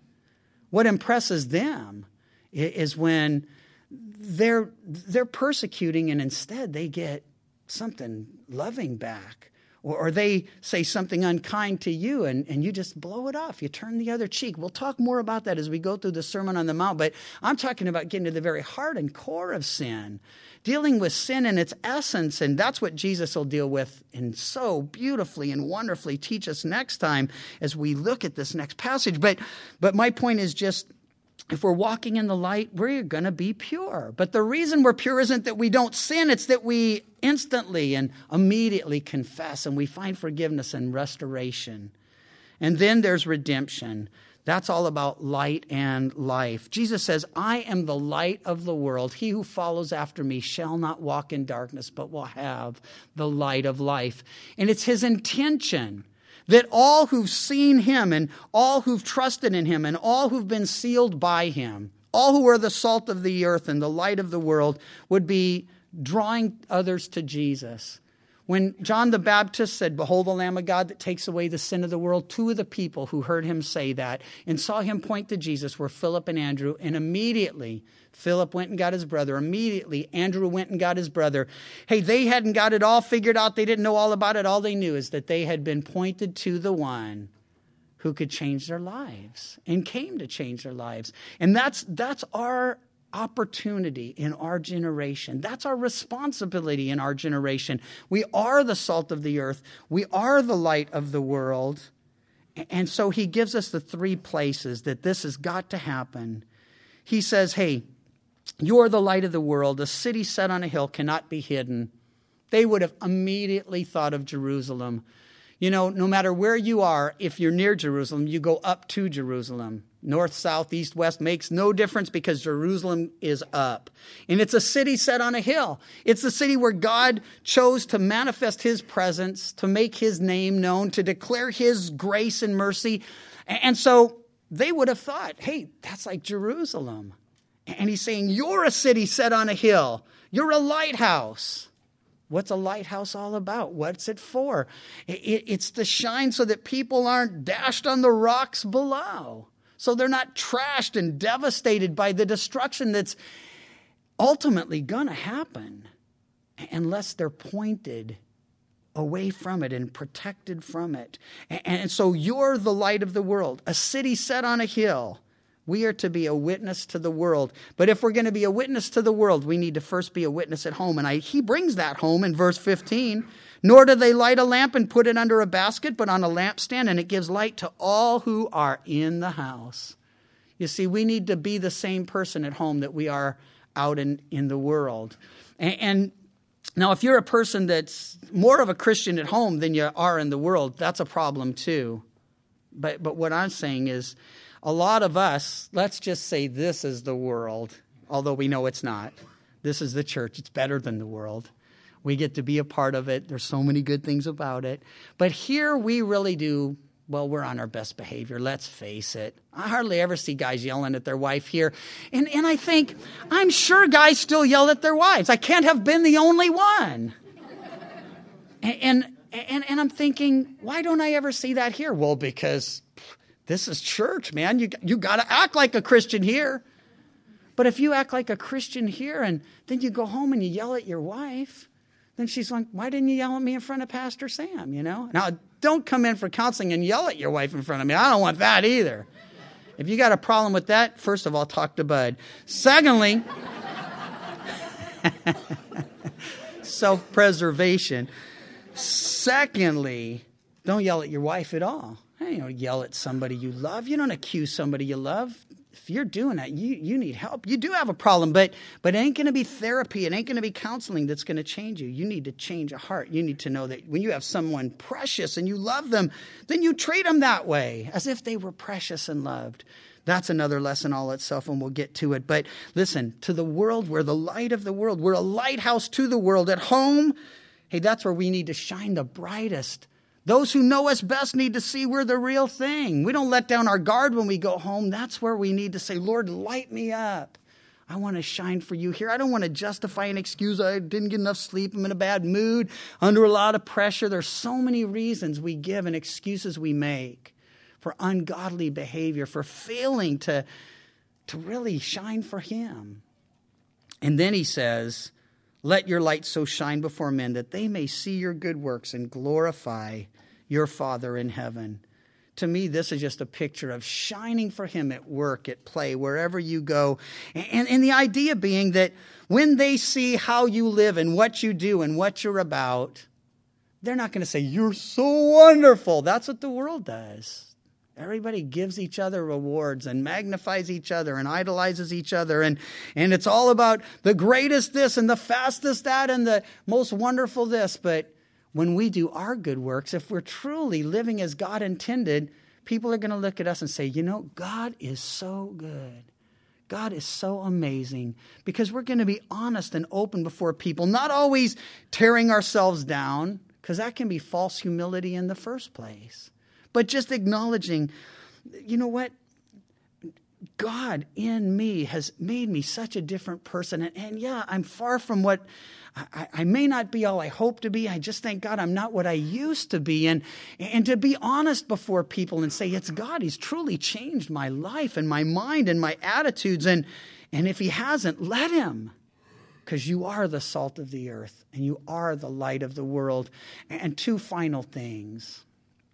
What impresses them is when they're they're persecuting and instead they get something loving back. Or, or they say something unkind to you and, and you just blow it off. You turn the other cheek. We'll talk more about that as we go through the Sermon on the Mount. But I'm talking about getting to the very heart and core of sin. Dealing with sin in its essence. And that's what Jesus will deal with and so beautifully and wonderfully teach us next time as we look at this next passage. But, but my point is just, if we're walking in the light, we're going to be pure. But the reason we're pure isn't that we don't sin. It's that we instantly and immediately confess and we find forgiveness and restoration. And then there's redemption. That's all about light and life. Jesus says, I am the light of the world. He who follows after me shall not walk in darkness, but will have the light of life. And it's his intention that all who've seen him and all who've trusted in him and all who've been sealed by him, all who are the salt of the earth and the light of the world, would be drawing others to Jesus. When John the Baptist said, behold the Lamb of God that takes away the sin of the world, two of the people who heard him say that and saw him point to Jesus were Philip and Andrew. And immediately, Philip went and got his brother. Immediately, Andrew went and got his brother. Hey, they hadn't got it all figured out. They didn't know all about it. All they knew is that they had been pointed to the one who could change their lives and came to change their lives. And that's that's our opportunity in our generation. That's our responsibility in our generation. We are the salt of the earth. We are the light of the world. And so he gives us the three places that this has got to happen. He says, hey, you're the light of the world. A city set on a hill cannot be hidden. They would have immediately thought of Jerusalem. You know, no matter where you are, if you're near Jerusalem, you go up to Jerusalem. North, south, east, west makes no difference because Jerusalem is up. And it's a city set on a hill. It's the city where God chose to manifest his presence, to make his name known, to declare his grace and mercy. And so they would have thought, hey, that's like Jerusalem. And he's saying, you're a city set on a hill. You're a lighthouse. What's a lighthouse all about? What's it for? It's to shine so that people aren't dashed on the rocks below. So they're not trashed and devastated by the destruction that's ultimately going to happen unless they're pointed away from it and protected from it. And so you're the light of the world, a city set on a hill. We are to be a witness to the world. But if we're going to be a witness to the world, we need to first be a witness at home. And I, he brings that home in verse fifteen. Nor do they light a lamp and put it under a basket, but on a lampstand, and it gives light to all who are in the house. You see, we need to be the same person at home that we are out in, in the world. And, and now, if you're a person that's more of a Christian at home than you are in the world, that's a problem too. But but what I'm saying is, a lot of us, let's just say this is the world, although we know it's not. This is the church. It's better than the world. We get to be a part of it. There's so many good things about it. But here we really do, well, we're on our best behavior. Let's face it. I hardly ever see guys yelling at their wife here. And, and I think, I'm sure guys still yell at their wives. I can't have been the only one. And, and, and, and I'm thinking, why don't I ever see that here? Well, because this is church, man. You, you got to act like a Christian here. But if you act like a Christian here and then you go home and you yell at your wife, then she's like, why didn't you yell at me in front of Pastor Sam, you know? Now, don't come in for counseling and yell at your wife in front of me. I don't want that either. If you got a problem with that, first of all, talk to Bud. Secondly, self-preservation. Secondly, don't yell at your wife at all. You don't yell at somebody you love. You don't accuse somebody you love. If you're doing that, you, you need help. You do have a problem, but, but it ain't going to be therapy. It ain't going to be counseling that's going to change you. You need to change a heart. You need to know that when you have someone precious and you love them, then you treat them that way, as if they were precious and loved. That's another lesson all itself, and we'll get to it. But listen, to the world, we're the light of the world. We're a lighthouse to the world. At home, Hey, that's where we need to shine the brightest. Those who know us best need to see we're the real thing. We don't let down our guard when we go home. That's where we need to say, Lord, light me up. I want to shine for you here. I don't want to justify an excuse. I didn't get enough sleep. I'm in a bad mood, under a lot of pressure. There's so many reasons we give and excuses we make for ungodly behavior, for failing to, to really shine for him. And then he says, let your light so shine before men that they may see your good works and glorify your Father in heaven. To me, this is just a picture of shining for him at work, at play, wherever you go. And, and the idea being that when they see how you live and what you do and what you're about, they're not going to say, you're so wonderful. That's what the world does. Everybody gives each other rewards and magnifies each other and idolizes each other. And, and it's all about the greatest this and the fastest that and the most wonderful this. But when we do our good works, if we're truly living as God intended, people are going to look at us and say, you know, God is so good. God is so amazing, because we're going to be honest and open before people, not always tearing ourselves down, because that can be false humility in the first place, but just acknowledging, you know what? God in me has made me such a different person. And, and yeah, I'm far from what I, I may not be all I hope to be. I just thank God I'm not what I used to be. And, and to be honest before people and say, it's God. He's truly changed my life and my mind and my attitudes. And, and if he hasn't, let him. Because you are the salt of the earth and you are the light of the world. And two final things.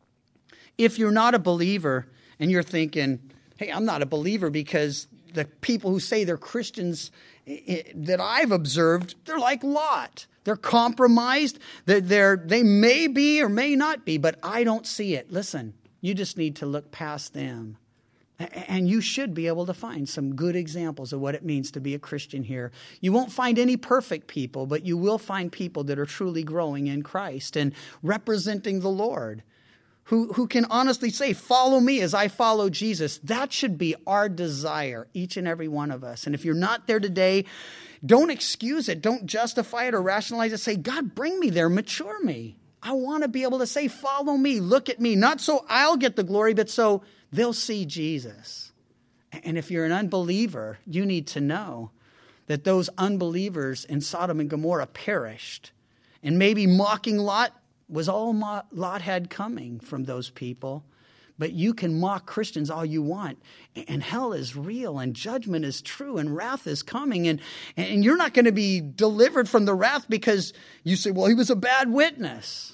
If you're not a believer and you're thinking, hey, I'm not a believer because the people who say they're Christians that I've observed, they're like Lot. They're compromised. They're, they're, they may be or may not be, but I don't see it. Listen, you just need to look past them. And you should be able to find some good examples of what it means to be a Christian here. You won't find any perfect people, but you will find people that are truly growing in Christ and representing the Lord. Who, who can honestly say, follow me as I follow Jesus. That should be our desire, each and every one of us. And if you're not there today, don't excuse it. Don't justify it or rationalize it. Say, God, bring me there. Mature me. I want to be able to say, follow me. Look at me. Not so I'll get the glory, but so they'll see Jesus. And if you're an unbeliever, you need to know that those unbelievers in Sodom and Gomorrah perished. And maybe mocking Lot was all Lot had coming from those people. But you can mock Christians all you want. And hell is real and judgment is true and wrath is coming. And, and you're not going to be delivered from the wrath because you say, well, he was a bad witness.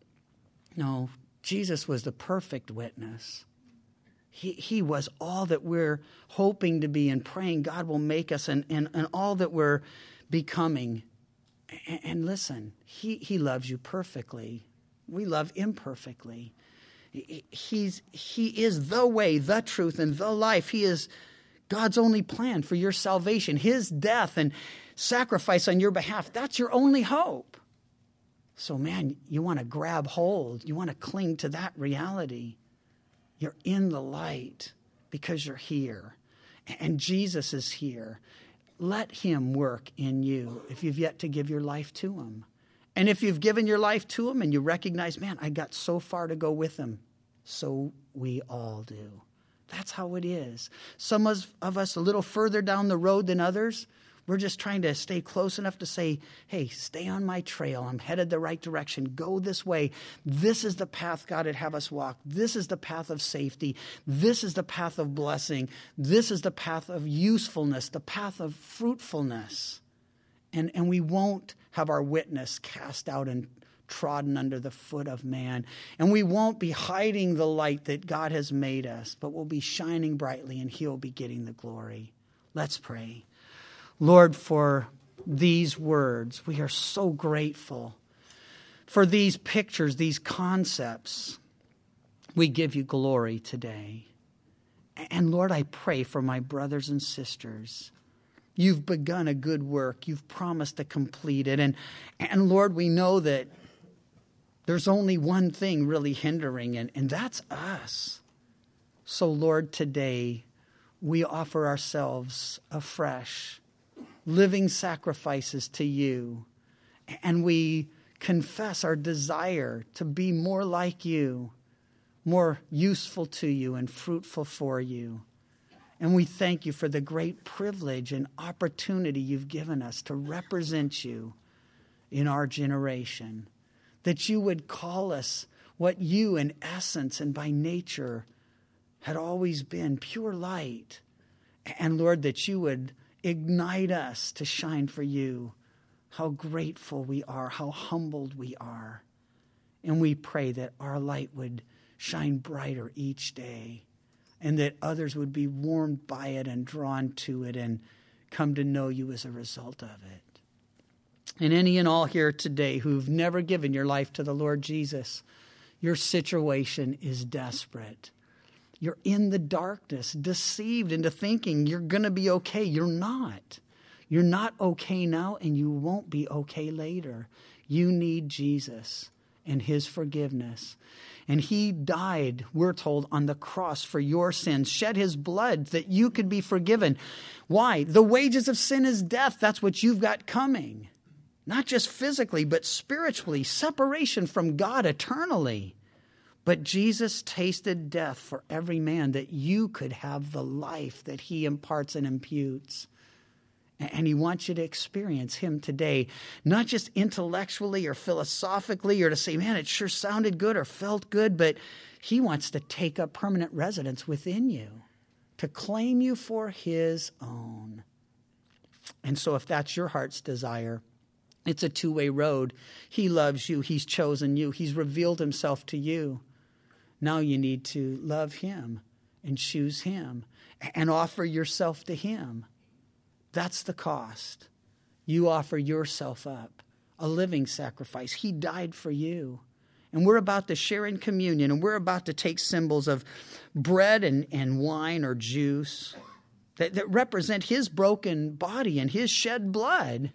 No, Jesus was the perfect witness. He, he was all that we're hoping to be and praying God will make us and, and, and all that we're becoming. And listen, he, he loves you perfectly. We love imperfectly. He's, he is the way, the truth, and the life. He is God's only plan for your salvation. His death and sacrifice on your behalf, that's your only hope. So, man, you want to grab hold. You want to cling to that reality. You're in the light because you're here. And Jesus is here. Let him work in you if you've yet to give your life to him. And if you've given your life to him and you recognize, man, I got so far to go with him. So we all do. That's how it is. Some of us a little further down the road than others, we're just trying to stay close enough to say, hey, stay on my trail. I'm headed the right direction. Go this way. This is the path God would have us walk. This is the path of safety. This is the path of blessing. This is the path of usefulness, the path of fruitfulness. And, and we won't have our witness cast out and trodden under the foot of man. And we won't be hiding the light that God has made us, but we'll be shining brightly and he'll be getting the glory. Let's pray. Lord, for these words, we are so grateful for these pictures, these concepts. We give you glory today. And Lord, I pray for my brothers and sisters. You've begun a good work. You've promised to complete it. And, and Lord, we know that there's only one thing really hindering, and, and that's us. So Lord, today we offer ourselves afresh, living sacrifices to you. And we confess our desire to be more like you, more useful to you and fruitful for you. And we thank you for the great privilege and opportunity you've given us to represent you in our generation, that you would call us what you in essence and by nature had always been, pure light. And Lord, that you would ignite us to shine for you. How grateful we are, how humbled we are. And we pray that our light would shine brighter each day, and that others would be warmed by it and drawn to it and come to know you as a result of it. And any and all here today who've never given your life to the Lord Jesus, your situation is desperate. You're in the darkness, deceived into thinking you're going to be okay. You're not. You're not okay now, and you won't be okay later. You need Jesus and his forgiveness. And he died, we're told, on the cross for your sins, shed his blood that you could be forgiven. Why? The wages of sin is death. That's what you've got coming. Not just physically, but spiritually, separation from God eternally. But Jesus tasted death for every man that you could have the life that he imparts and imputes. And he wants you to experience him today, not just intellectually or philosophically or to say, man, it sure sounded good or felt good, but he wants to take up permanent residence within you, to claim you for his own. And so if that's your heart's desire, it's a two-way road. He loves you. He's chosen you. He's revealed himself to you. Now you need to love him and choose him and offer yourself to him. That's the cost. You offer yourself up, a living sacrifice. He died for you. And we're about to share in communion, and we're about to take symbols of bread and, and wine or juice that, that represent his broken body and his shed blood.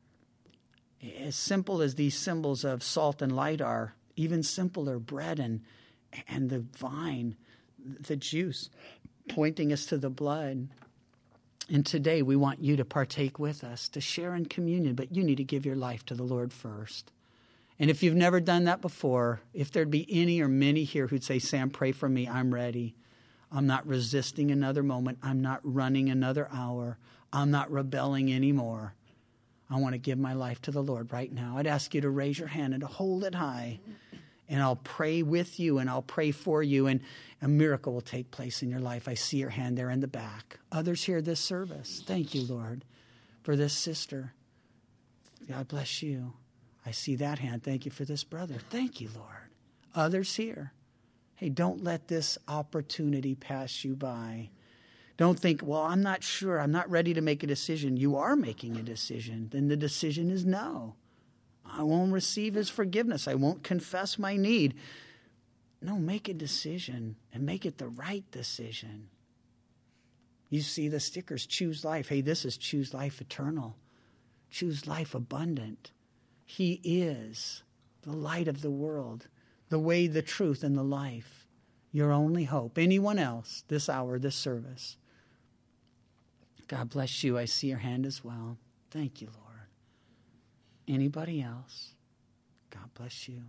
As simple as these symbols of salt and light are, even simpler bread and, and the vine, the juice, pointing us to the blood. And today we want you to partake with us, to share in communion, but you need to give your life to the Lord first. And if you've never done that before, if there'd be any or many here who'd say, Sam, pray for me, I'm ready. I'm not resisting another moment. I'm not running another hour. I'm not rebelling anymore. I want to give my life to the Lord right now. I'd ask you to raise your hand and to hold it high. And I'll pray with you and I'll pray for you, and a miracle will take place in your life. I see your hand there in the back. Others here this service. Thank you, Lord, for this sister. God bless you. I see that hand. Thank you for this brother. Thank you, Lord. Others here. Hey, don't let this opportunity pass you by. Don't think, well, I'm not sure. I'm not ready to make a decision. You are making a decision. Then the decision is no. I won't receive his forgiveness. I won't confess my need. No, make a decision and make it the right decision. You see the stickers, choose life. Hey, this is choose life eternal. Choose life abundant. He is the light of the world, the way, the truth, and the life. Your only hope. Anyone else this hour, this service? God bless you. I see your hand as well. Thank you, Lord. Anybody else? God bless you.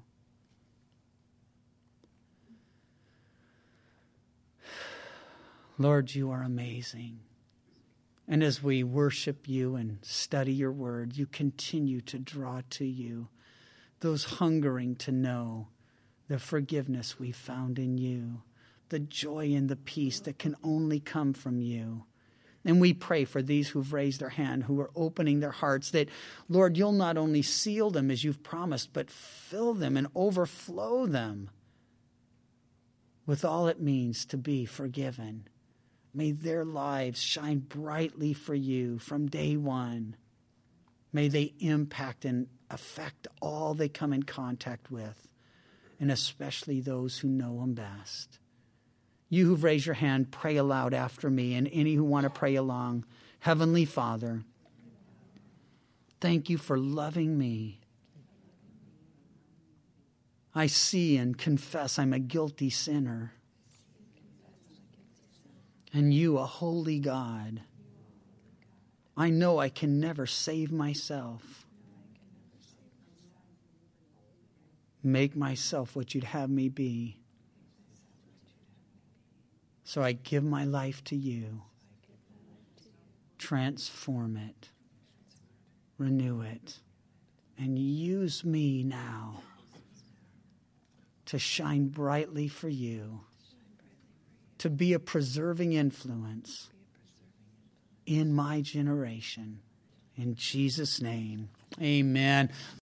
Lord, you are amazing. And as we worship you and study your word, you continue to draw to you those hungering to know the forgiveness we found in you, the joy and the peace that can only come from you. And we pray for these who've raised their hand, who are opening their hearts, that, Lord, you'll not only seal them as you've promised, but fill them and overflow them with all it means to be forgiven. May their lives shine brightly for you from day one. May they impact and affect all they come in contact with, and especially those who know them best. You who've raised your hand, pray aloud after me, and any who want to pray along. Heavenly Father, thank you for loving me. I see and confess I'm a guilty sinner, and you a holy God. I know I can never save myself, Make myself what you'd have me be. So I give my life to you. Transform it. Renew it. And use me now to shine brightly for you. To be a preserving influence in my generation. In Jesus' name, amen.